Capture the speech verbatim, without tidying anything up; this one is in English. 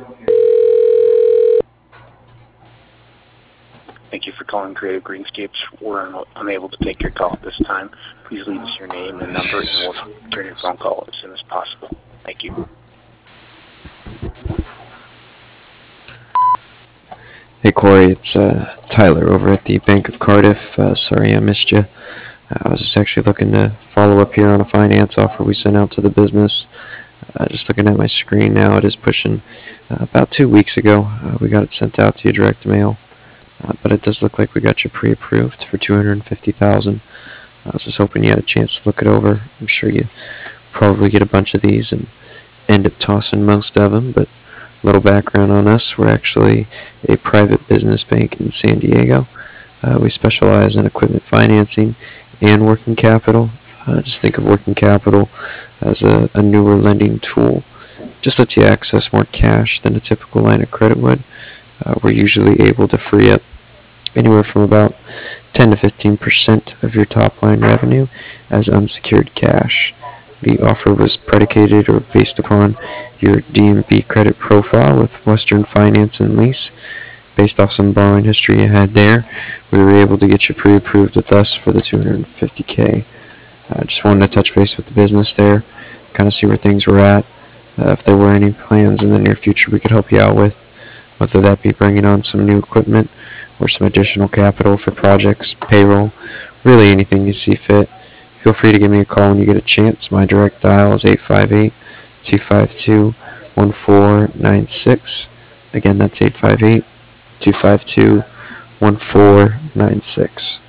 Thank you for calling Creative Greenscapes. We're un unable to take your call at this time. Please leave us your name and number, and we'll return your phone call as soon as possible. Thank you. Hey Corey, it's uh, Tyler over at the Bank of Cardiff. Uh, sorry I missed you. I was just actually looking to follow up here on a finance offer we sent out to the business. Uh, just looking at my screen now, it is pushing uh, about two weeks ago. Uh, we got it sent out to you direct mail, uh, but it does look like we got you pre-approved for two hundred fifty thousand dollars. I was just hoping you had a chance to look it over. I'm sure you probably get a bunch of these and end up tossing most of them, but a little background on us. We're actually a private business bank in San Diego. Uh, we specialize in equipment financing and working capital. Uh, just think of working capital as a, a newer lending tool. Just lets you access more cash than a typical line of credit would. Uh, we're usually able to free up anywhere from about ten to fifteen percent of your top line revenue as unsecured cash. The offer was predicated or based upon your D M V credit profile with Western Finance and Lease. Based off some borrowing history you had there, we were able to get you pre-approved with us for the two hundred fifty K. I uh, just wanted to touch base with the business there, kind of see where things were at, uh, if there were any plans in the near future we could help you out with, whether that be bringing on some new equipment or some additional capital for projects, payroll, really anything you see fit. Feel free to give me a call when you get a chance. My direct dial is eight five eight, two five two, one four nine six. Again, that's eight five eight, two five two, one four nine six.